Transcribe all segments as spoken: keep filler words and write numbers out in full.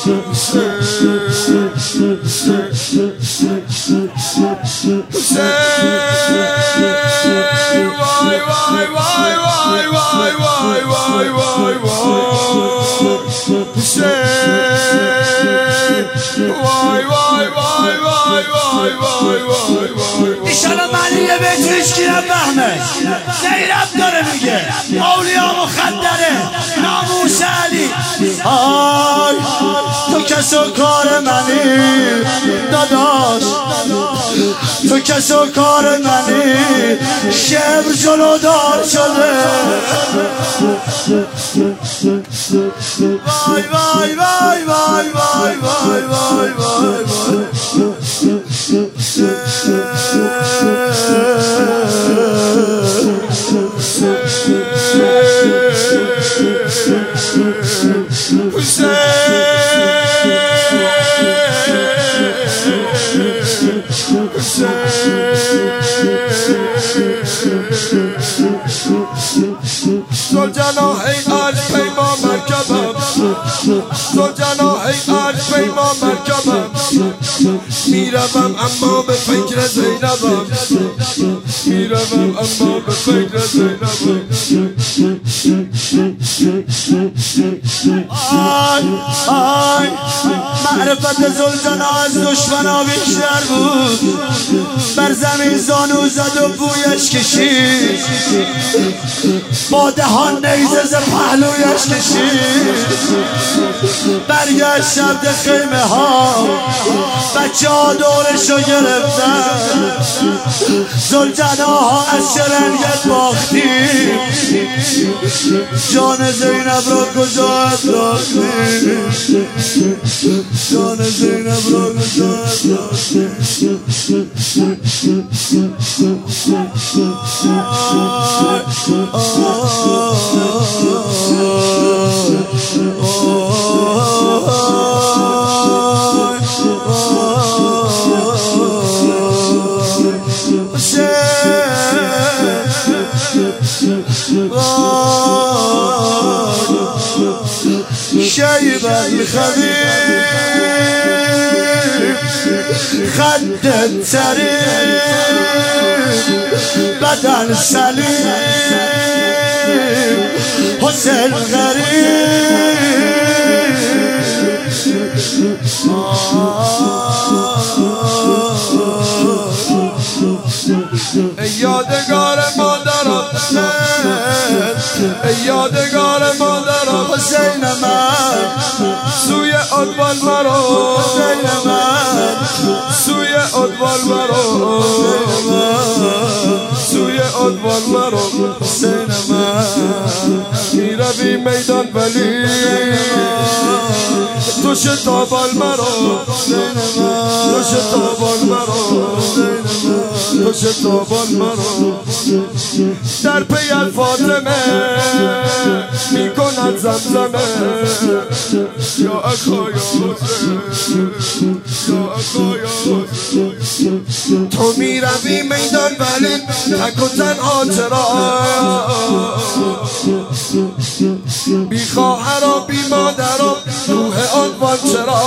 ایشالا معنی یه بیت هیچکی نفهمه. زینب داره میگه اولیا مخدره ناموس علی. آی تو کس و کار منی داداش، تو کس و کار منی شبر جلودار شده. وای وای وای وای وای وای وای وای وای زلجناحی عرش پیما مرکبم، زلجناحی عرش پیما مرکبم. میروم اما به فکر زینبم، میروم اما به فکر زینبم. آی آی معرفت زلجنا از دشمنا بیشتر بود. بر زمین زانو زد و بویش کشید، با دهان نیزه ز پهلویش کشید. برگشت شب خیمه ها بچه ها دورشو گرفتن. زلجناها از شرنگت باختی، جان زینب را کجا انداختی، جان زینب را کجا انداختی. شیبه خبیب خد سریع بدن سلیم حسین غریب. ای یادگار مادرم، ای یادگار مادرم. حسین من سوی عنوان مرو، حسین من سوی عنوان مرو، سوی عنوان مرو. حسین من میروی میدان ولی تو شتابان مرو، تو شتابان مرو، تو شتابان مرو. در پی الفاطمه میکند زمزمه. یا اکا یا حسین، یا اکا یا حسین. تو میروی میدان ولی تک و تنها چرا؟ بی خواهر و بی مادر و روح عنوان چرا؟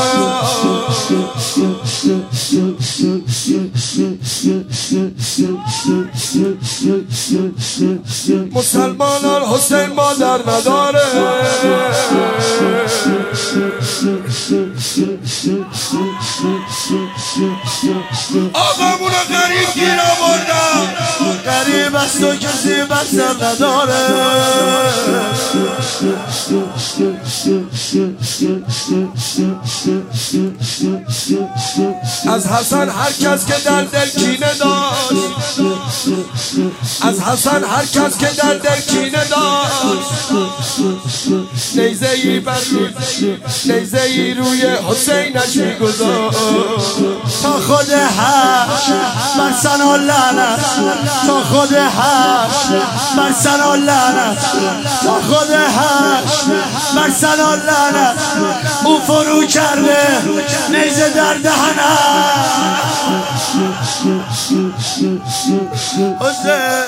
مسلمانان حسین مادر نداره. آقامونو غریب گیر آوردن، غریب است و کسی بسر نداره. از حسن هر کس که در دل کینه داشت، از حسن هر کس که در دل کینه داشت، نیزه ای بر روی نیزه ای روی حسینش میگذاشت. تا خود حق بر ثنا لعنت، تا خود حق بر ثنا لعنت، تا خود حق بر ثنا لعنت. او فرو کرده نیزه در دهنم. حسین